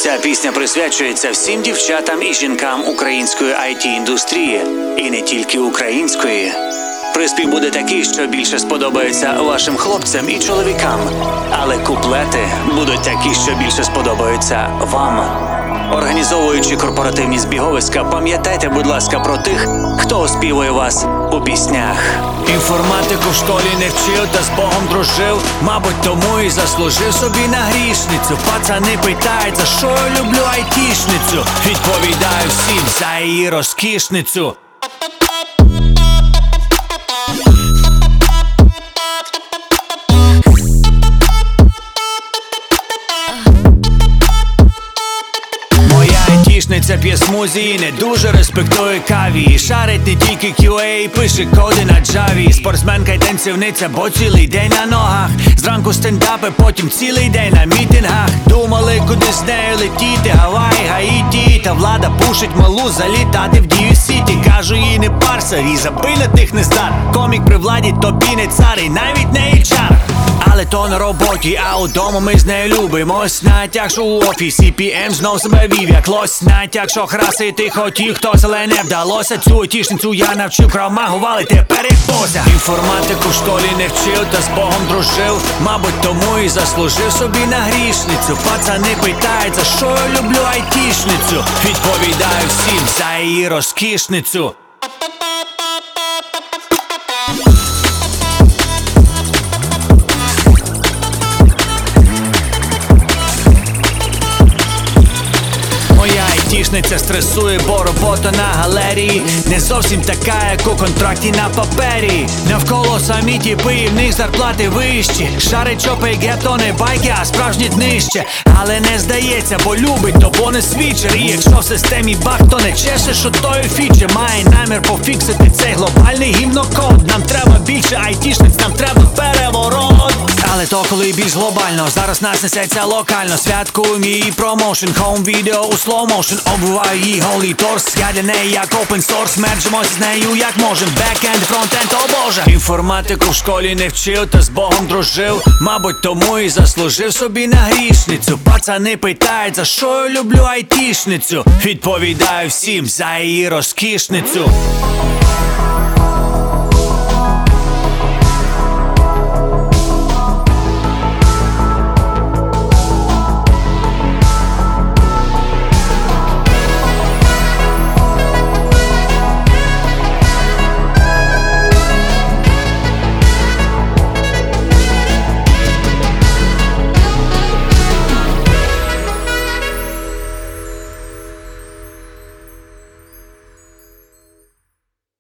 Ця пісня присвячується всім дівчатам і жінкам української IT-індустрії. І не тільки української. Приспів буде такий, що більше сподобається вашим хлопцям і чоловікам. Але куплети будуть такі, що більше сподобаються вам. Організовуючи корпоративні збіговиська, пам'ятайте, будь ласка, про тих, хто оспівує вас у піснях. Інформатику в школі не вчив, та з Богом дружив. Мабуть, тому і заслужив собі на грішницю. Пацани питають, за що я люблю айтішницю. Відповідаю всім за її розкішницю. Айтішниця п'є смузі і не дуже респектує каві. І шарить не тільки QA, пише коди на джаві. Спортсменка й танцівниця, бо цілий день на ногах. Зранку стендапи, потім цілий день на мітингах. Думали, куди з нею летіти, Гаваї, Гаїті. Та влада пушить малу залітати в Дію-Сіті. Кажу, їй не парся, і забий на тих не здар. Комік при владі, тобі не цар, і навіть не HR. Але то на роботі, а удома ми з нею любимось. Навіть якщо у офісі PM знов себе вів як лось. Навіть якщо храсити хотів хтось, але не вдалося. Цю айтішницю я навчив крав-магу валити перед боса. Інформатику в школі не вчив, та з Богом дружив. Мабуть, тому і заслужив собі на грішницю. Пацани питають, за що я люблю айтішницю. Відповідаю всім за її розкішницю. Айтішниця стресує, бо робота на галерії не зовсім така, як у контракті на папері. Навколо самі тіпи, і в них зарплати вищі. Шарить чопи, гетто не байки, а справжні днище. Але не здається, бо любить, то бо не свічер. І якщо в системі баг, то не чеше, що тою фіче. Має намір пофіксити цей глобальний гімнокод. Нам треба більше айтішниць, нам треба переворот. Але то коли більш глобально, зараз нас несеться локально. Святкуємо її промоушен, хоум-відео у слоу-моушен. Обуваю її голий торс, я для неї як open source. Мерджимось з нею як можем, бекенд, фронтенд, о боже. Інформатику в школі не вчив, та з Богом дружив. Мабуть, тому і заслужив собі на грішницю. Пацани питають, за що я люблю айтішницю. Відповідаю всім за її розкішницю.